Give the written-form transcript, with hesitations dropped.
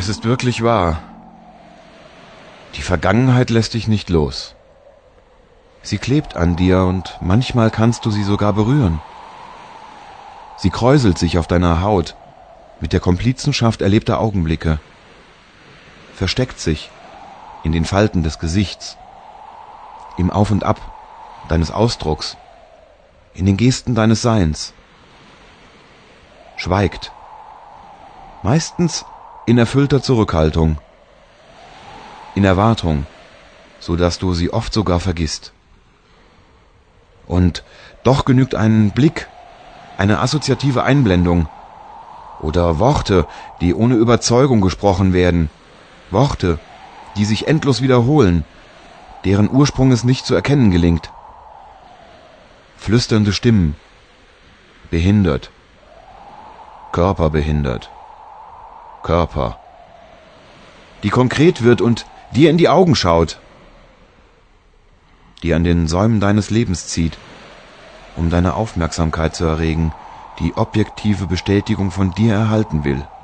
Es ist wirklich wahr. Die Vergangenheit lässt dich nicht los. Sie klebt an dir und manchmal kannst du sie sogar berühren. Sie kräuselt sich auf deiner Haut mit der Komplizenschaft erlebter Augenblicke, versteckt sich in den Falten des Gesichts, im Auf und Ab deines Ausdrucks, in den Gesten deines Seins, schweigt, meistens in erfüllter Zurückhaltung, in Erwartung, so dass du sie oft sogar vergisst. Und doch genügt ein Blick, eine assoziative Einblendung oder Worte, die ohne Überzeugung gesprochen werden, Worte, die sich endlos wiederholen, deren Ursprung es nicht zu erkennen gelingt. Flüsternde Stimmen, behindert, körperbehindert, Körper, die konkret wird und dir in die Augen schaut, die an den Säumen deines Lebens zieht, um deine Aufmerksamkeit zu erregen, die objektive Bestätigung von dir erhalten will.